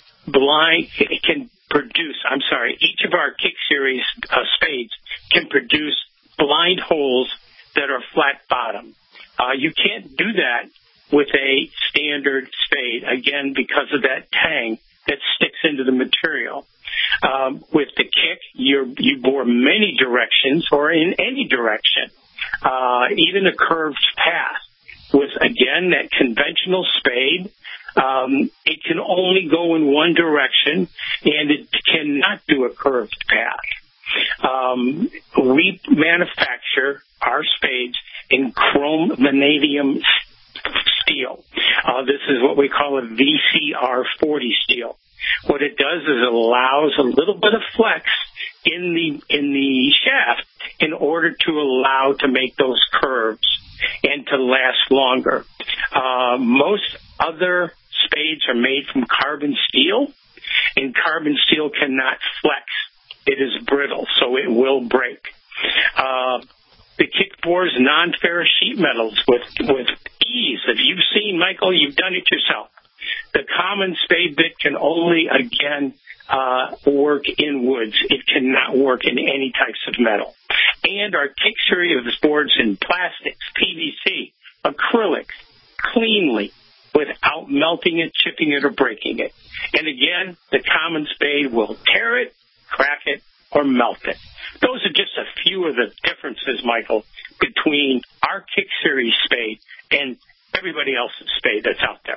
blind it can produce, I'm sorry, each of our kick series uh, spades can produce blind holes that are flat bottom. Uh, you can't do that with a standard spade, again, because of that tang that sticks into the material. Um, with the kick, you're, you bore many directions or in any direction, uh, even a curved path. With, again, that conventional spade, um, it can only go in one direction, and it cannot do a curved path. Um, we manufacture our spades in chrome vanadium steel. Uh, this is what we call a V C R forty steel. What it does is it allows a little bit of flex in the in the shaft in order to allow to make those curves and to last longer. Uh, most other spades are made from carbon steel, and carbon steel cannot flex. It is brittle, so it will break. Uh, the kick bores non-ferrous sheet metals with, with ease. If you've seen, Michael, you've done it yourself. The common spade bit can only, again, uh, work in woods. It cannot work in any types of metal. And our kick series of boards in plastics, P V C, acrylics, cleanly, without melting it, chipping it, or breaking it. And again, the common spade will tear it, crack it, or melt it. Those are just a few of the differences, Michael, between our kick series spade and everybody else's spade that's out there.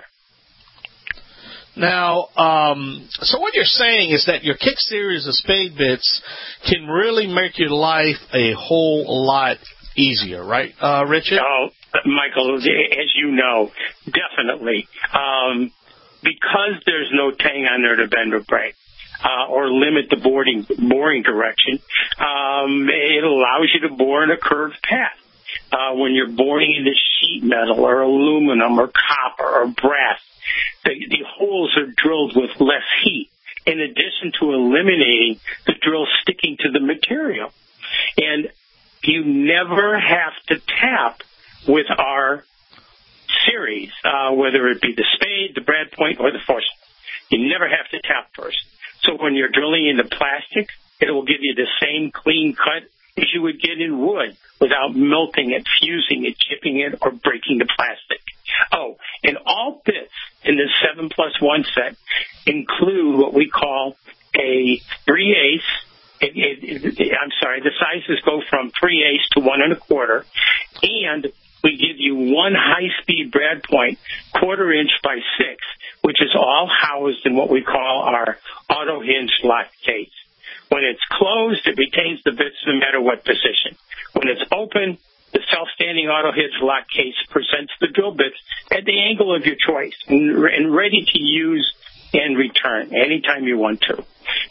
Now, um, so what you're saying is that your kick series of spade bits can really make your life a whole lot easier, right, uh, Richard? Oh, Michael, as you know, definitely. Um, because there's no tang on there to bend or break, uh, or limit the boarding, boring direction, um, it allows you to bore in a curved path. Uh, when you're boring into sheet metal or aluminum or copper or brass, the, the holes are drilled with less heat, in addition to eliminating the drill sticking to the material. And you never have to tap with our series, uh, whether it be the spade, the brad point, or the forceps. You never have to tap first. So when you're drilling into plastic, it will give you the same clean cut as you would get in wood without melting it, fusing it, chipping it, or breaking the plastic. Oh, and all bits in this seven plus one set include what we call a three eighths. It, it, it, I'm sorry, the sizes go from three eighths to one and a quarter, and we give you one high-speed brad point, quarter inch by six, which is all housed in what we call our auto hinge lock case. When it's closed, it retains the bits no matter what position. When it's open, the self-standing auto hinge lock case presents the drill bits at the angle of your choice and, and ready to use and return anytime you want to.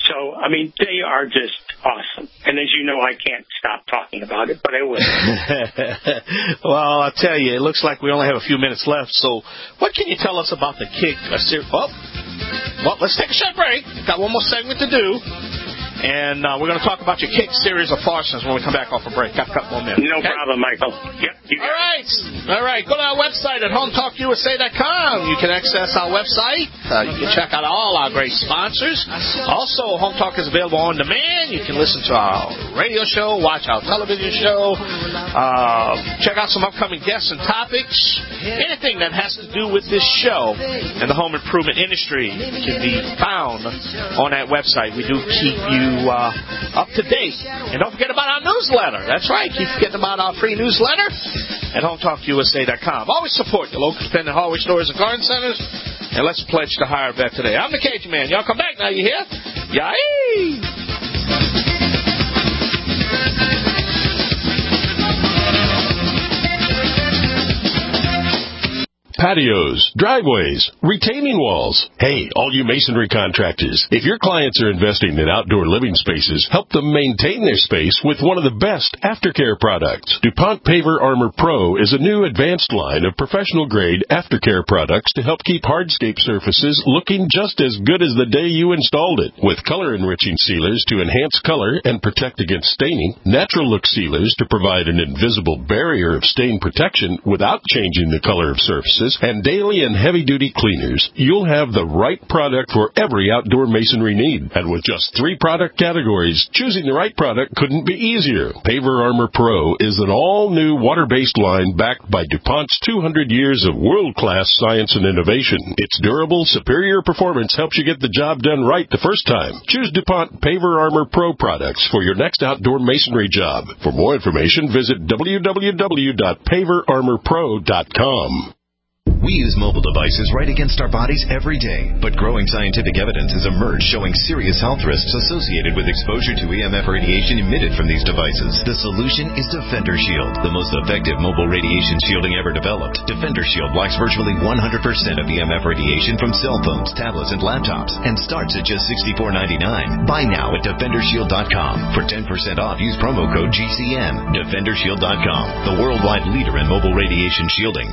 So, I mean, they are just awesome. And as you know, I can't stop talking about it, but I will. Well, I'll tell you, it looks like we only have a few minutes left. So what can you tell us about the Kick? A ser- oh, well, let's take a short break. Got one more segment to do. And uh, we're going to talk about your Kick series of farces when we come back off a break. Got a couple more minutes. No okay? problem, Michael. Yep. You All right. All right. Go to our website at home talk U S A dot com. You can access our website. Uh, you can check out all our great sponsors. Also, Home Talk is available on demand. You can listen to our radio show, watch our television show, uh, check out some upcoming guests and topics. Anything that has to do with this show and the home improvement industry can be found on that website. We do keep you Uh, up to date. And don't forget about our newsletter. That's right. Keep forgetting about our free newsletter at home talk U S A dot com. Always support your local independent hardware stores and garden centers. And let's pledge to hire a vet today. I'm the Cajun Man. Y'all come back now. You hear? Yay! Patios, driveways, retaining walls. Hey, all you masonry contractors, if your clients are investing in outdoor living spaces, help them maintain their space with one of the best aftercare products. DuPont Paver Armor Pro is a new advanced line of professional-grade aftercare products to help keep hardscape surfaces looking just as good as the day you installed it. With color-enriching sealers to enhance color and protect against staining, natural look sealers to provide an invisible barrier of stain protection without changing the color of surfaces, and daily and heavy-duty cleaners, you'll have the right product for every outdoor masonry need. And with just three product categories, choosing the right product couldn't be easier. Paver Armor Pro is an all-new water-based line backed by DuPont's two hundred years of world-class science and innovation. Its durable, superior performance helps you get the job done right the first time. Choose DuPont Paver Armor Pro products for your next outdoor masonry job. For more information, visit w w w dot paver armor pro dot com. We use mobile devices right against our bodies every day, but growing scientific evidence has emerged showing serious health risks associated with exposure to E M F radiation emitted from these devices. The solution is Defender Shield, the most effective mobile radiation shielding ever developed. Defender Shield blocks virtually one hundred percent of E M F radiation from cell phones, tablets, and laptops, and starts at just sixty-four ninety-nine. Buy now at defender shield dot com. For ten percent off, use promo code G C N. defender shield dot com, the worldwide leader in mobile radiation shielding.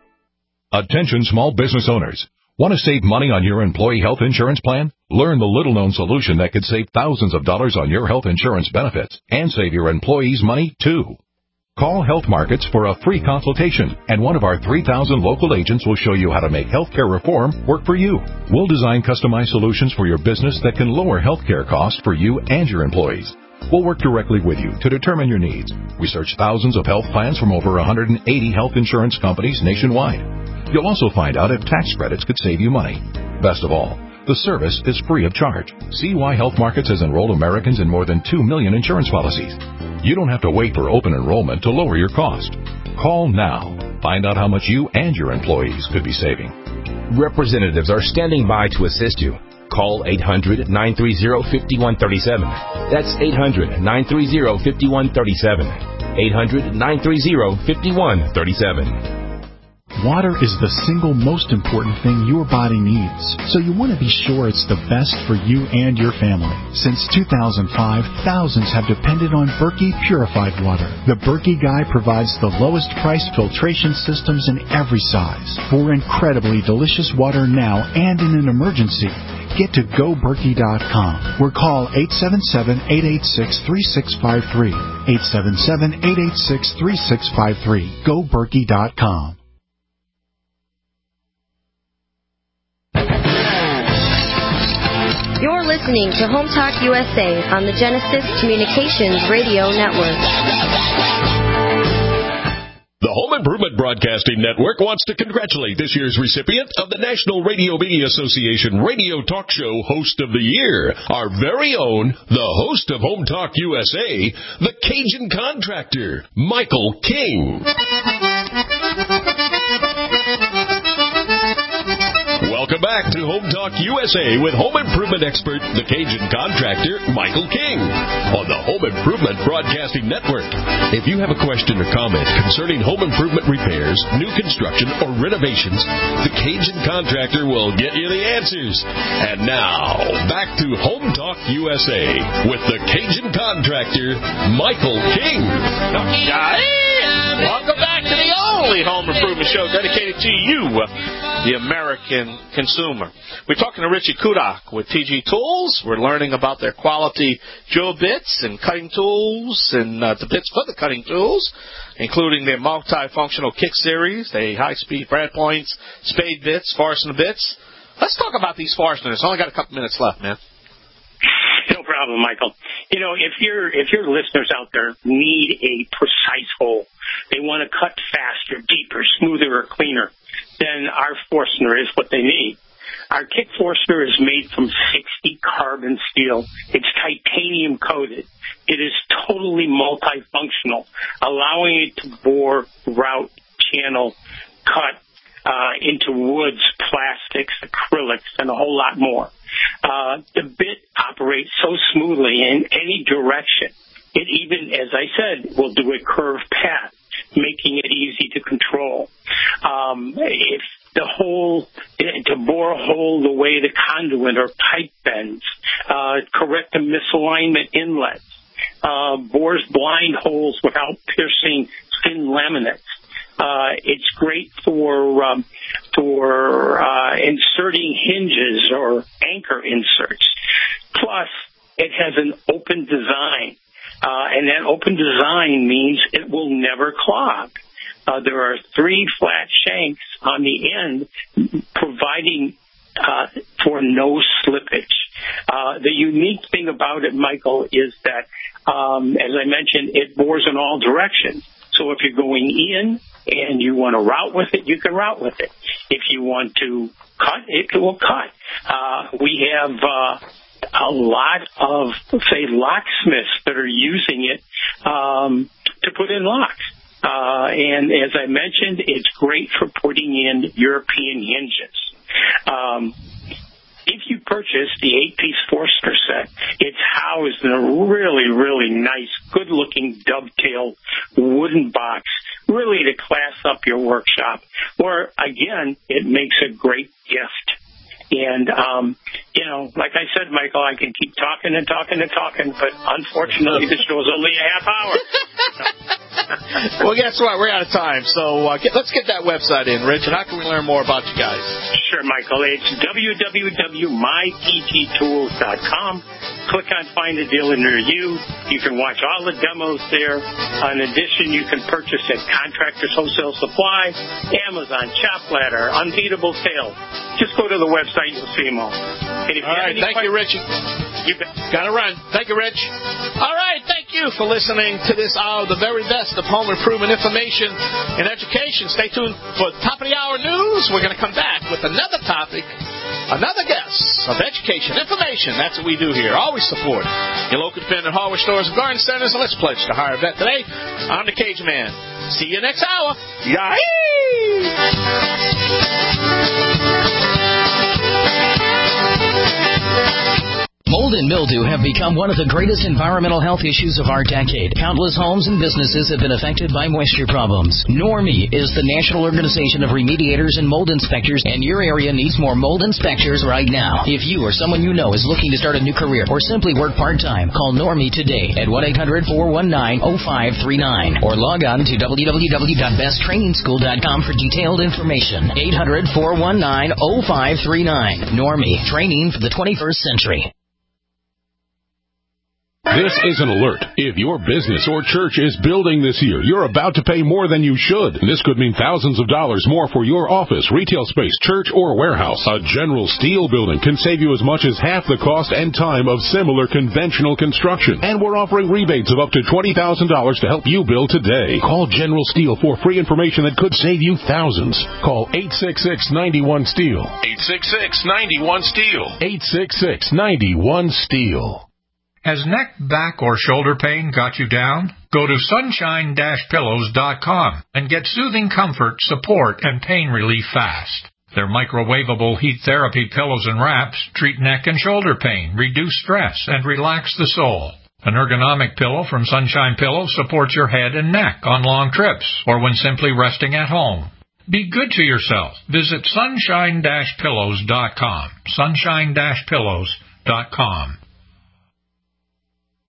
Attention small business owners. Want to save money on your employee health insurance plan? Learn the little-known solution that could save thousands of dollars on your health insurance benefits and save your employees money, too. Call Health Markets for a free consultation, and one of our three thousand local agents will show you how to make healthcare reform work for you. We'll design customized solutions for your business that can lower healthcare costs for you and your employees. We'll work directly with you to determine your needs. Research thousands of health plans from over one hundred eighty health insurance companies nationwide. You'll also find out if tax credits could save you money. Best of all, the service is free of charge. See why Health Markets has enrolled Americans in more than two million insurance policies. You don't have to wait for open enrollment to lower your cost. Call now. Find out how much you and your employees could be saving. Representatives are standing by to assist you. Call eight hundred, nine three zero, five one three seven. That's eight hundred, nine three zero, five one three seven. eight hundred, nine three zero, five one three seven. Water is the single most important thing your body needs, so you want to be sure it's the best for you and your family. Since two thousand five, thousands have depended on Berkey purified water. The Berkey Guy provides the lowest priced filtration systems in every size for incredibly delicious water now and in an emergency. Get to go berkey dot com or call eight seven seven, eight eight six, three six five three. eight seven seven, eight eight six, three six five three. go berkey dot com. You're listening to Home Talk U S A on the Genesis Communications Radio Network. The Home Improvement Broadcasting Network wants to congratulate this year's recipient of the National Radio Media Association Radio Talk Show Host of the Year, our very own, the host of Home Talk U S A, the Cajun Contractor, Michael King. Welcome back to Home Talk U S A with home improvement expert, the Cajun contractor, Michael King, on the Home Improvement Broadcasting Network. If you have a question or comment concerning home improvement repairs, new construction, or renovations, the Cajun contractor will get you the answers. And now, back to Home Talk U S A with the Cajun contractor, Michael King. Welcome back to the only home improvement show dedicated to you, the American consumer. We're talking to Richie Kudak with T G Tools. We're learning about their quality drill bits and cutting tools and uh, the bits for the cutting tools, including their multifunctional kick series, the high-speed brad points, spade bits, Forstner bits. Let's talk about these Forstners. Only got a couple minutes left, man. No problem, Michael. You know, if your if your listeners out there need a precise hole, they want to cut faster, deeper, smoother, or cleaner, then our Forstner is what they need. Our kick Forstner is made from sixty carbon steel. It's titanium coated. It is totally multifunctional, allowing it to bore, route, channel, cut uh, into woods, plastics, acrylics, and a whole lot more. Uh, the bit operates so smoothly in any direction. It even, as I said, will do a curved path, making it easy to control. Um, if the hole, to bore a hole the way the conduit or pipe bends, uh, correct the misalignment inlets, uh, bores blind holes without piercing thin laminates. Uh, it's great for um, for uh, inserting hinges or anchor inserts. Plus, it has an open design, uh, and that open design means it will never clog. Uh, there are three flat shanks on the end, providing uh, for no slippage. Uh, the unique thing about it, Michael, is that, um, as I mentioned, it bores in all directions. So if you're going in and you want to route with it, you can route with it. If you want to cut, it will cut. Uh, we have uh, a lot of, say, locksmiths that are using it um, to put in locks. Uh, and as I mentioned, it's great for putting in European hinges. Um, if you purchase the eight-piece Forstner set, it's housed in a really, really nice, good-looking dovetail wooden box, really to class up your workshop. Or, again, it makes a great gift. And, um, you know, like I said, Michael, I can keep talking and talking and talking, but unfortunately, this show's only a half hour. Well, guess what? We're out of time. So uh, get, let's get that website in, Rich. And how can we learn more about you guys? Sure, Michael. It's w w w dot my t g tools dot com. Click on Find a Dealer Near You. You can watch all the demos there. In addition, you can purchase at Contractors Wholesale Supply, Amazon, Chop Ladder, Unbeatable Sales. Just go to the website. You'll see them all. And if all you right. Thank questions, you, Richie. You bet. Gotta run. Thank you, Rich. All right. Thank you for listening to this hour, the very best of home improvement information and education. Stay tuned for top of the hour news. We're going to come back with another topic, another guest of education, information. That's what we do here. Always support your local independent hardware stores and garden centers. And let's pledge to hire a vet today. I'm the Cajun Man. See you next hour. Mold and mildew have become one of the greatest environmental health issues of our decade. Countless homes and businesses have been affected by moisture problems. Normie is the national organization of remediators and mold inspectors, and your area needs more mold inspectors right now. If you or someone you know is looking to start a new career or simply work part-time, call Normie today at one eight hundred, four one nine, oh five three nine or log on to w w w dot best training school dot com for detailed information. eight hundred, four one nine, oh five three nine. Normie, training for the twenty-first century. This is an alert. If your business or church is building this year, you're about to pay more than you should. This could mean thousands of dollars more for your office, retail space, church, or warehouse. A General Steel building can save you as much as half the cost and time of similar conventional construction. And we're offering rebates of up to twenty thousand dollars to help you build today. Call General Steel for free information that could save you thousands. Call eight six six, nine one, STEEL. eight six six, nine one, STEEL. eight six six, nine one, STEEL. Has neck, back, or shoulder pain got you down? Go to sunshine dash pillows dot com and get soothing comfort, support, and pain relief fast. Their microwavable heat therapy pillows and wraps treat neck and shoulder pain, reduce stress, and relax the soul. An ergonomic pillow from Sunshine Pillows supports your head and neck on long trips or when simply resting at home. Be good to yourself. Visit sunshine dash pillows dot com. sunshine dash pillows dot com.